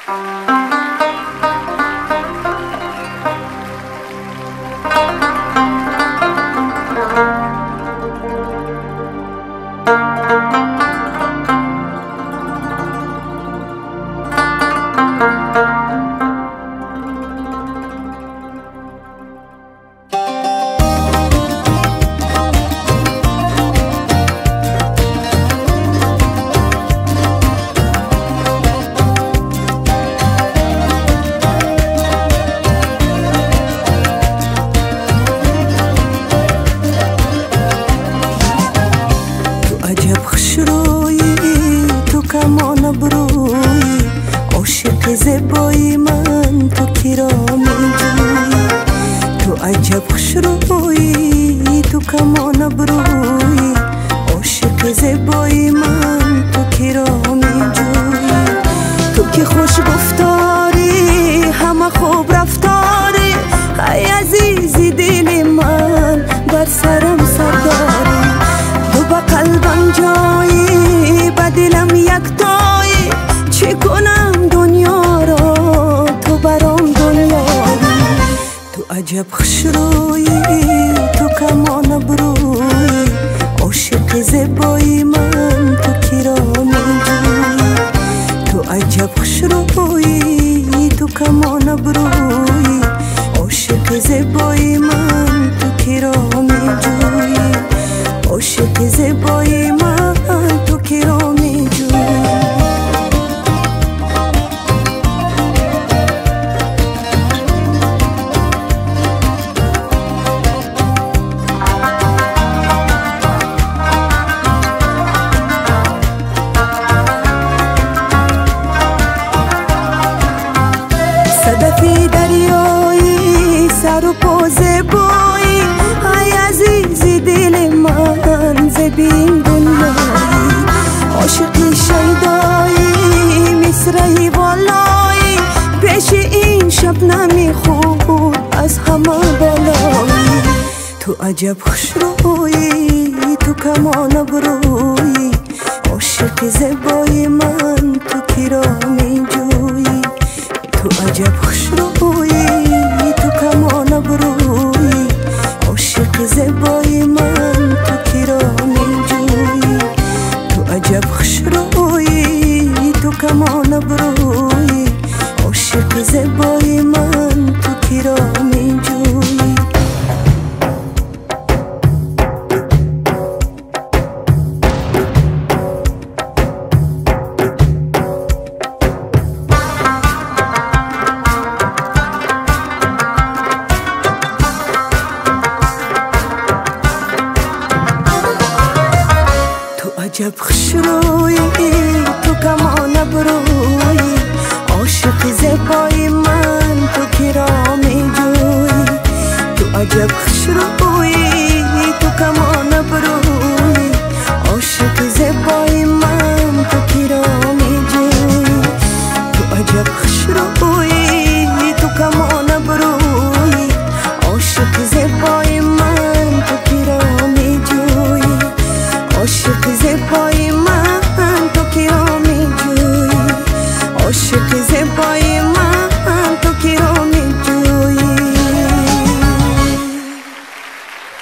عجب خوشرویی تو کمان برویی عاشق زیبایی من تو کرامی جویی تو عجب خوشرویی تو کمان برویی عاشق زیبایی من تو کرامی جویی تو که خوش گفتاری همه خوب رفتاری ای عزیزی دل من بر سرم سرداری تو با قلبم جایی با دلم یکتایی چی کنم دنیا را تو برام دنیایی تو عجب خوشرویی تو کمان برویی عاشق زیبایی من تو کرامی جویی تو عجب خوشرویی تو کمان برویی عاشق زیبایی من تو کرامی جویی عاشق زیبایی من تو کرامی جویی صدفی دریایی سر و پا زیبایی ای عزیزی دل من زبین دنیایی عاشقی شیدایی مصرعی والایی پیش این شبنمی خوب از همه بالایی تو عجب خوشرویی تو کمان برویی عاشق زیبایی من تو کرامی جویی تو عجب خوشرویی تو کمان برویی عاشق زیبایی من تو کرامی جویی تو عجب خوشرویی تو کمان برویی عاشق زیبایی